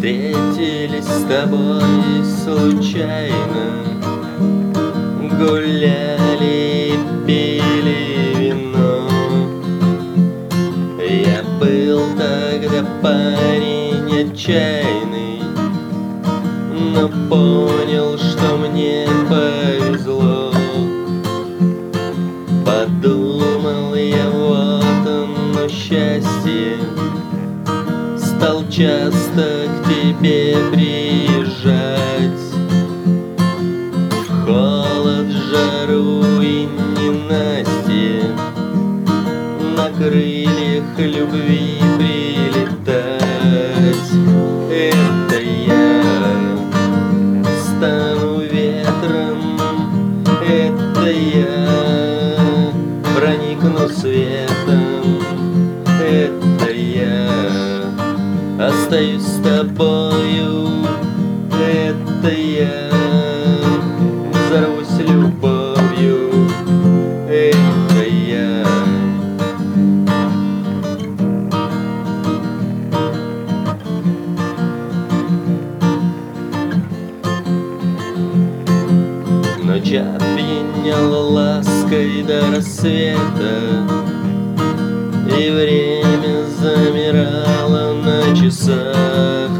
Встретились с тобой случайно, гуляли, пили вино. Я был тогда парень отчаянный, но понял, что мне повезло. Подумал я, вот оно счастье, стал часто к тебе приезжать. В холод, жару и ненастье на крыльях любви прилетать. Это я стану ветром, это я проникну светом, это я остаюсь с тобою, это я взорвусь любовью, это я. Ночь опьяняла лаской до рассвета, и время замирало на часах.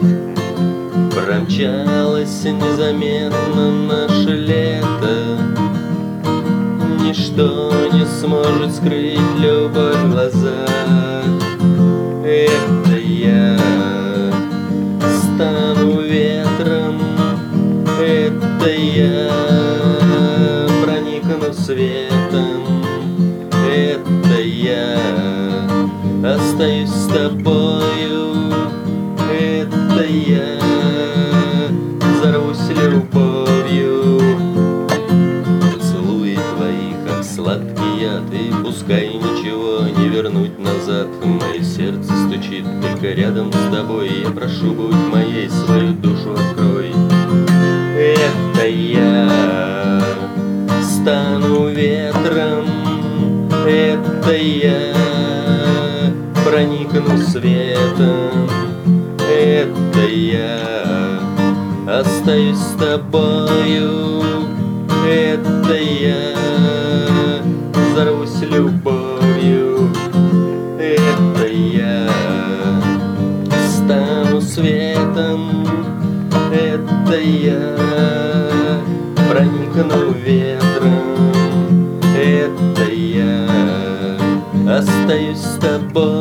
Промчалось незаметно наше лето, ничто не сможет скрыть любовь в глазах. Это я стану ветром, это я проникну светом, это я остаюсь с тобою, это я взорвусь любовью. Поцелуи твои, как сладкий яд, и пускай ничего не вернуть назад. Мое сердце стучит только рядом с тобой, я прошу, будь моей, свою душу открой. Это я стану ветром, это я проникну светом, это я остаюсь с тобою, это я взорвусь любовью, это я стану светом, это я проникну ветром, это я остаюсь с тобой.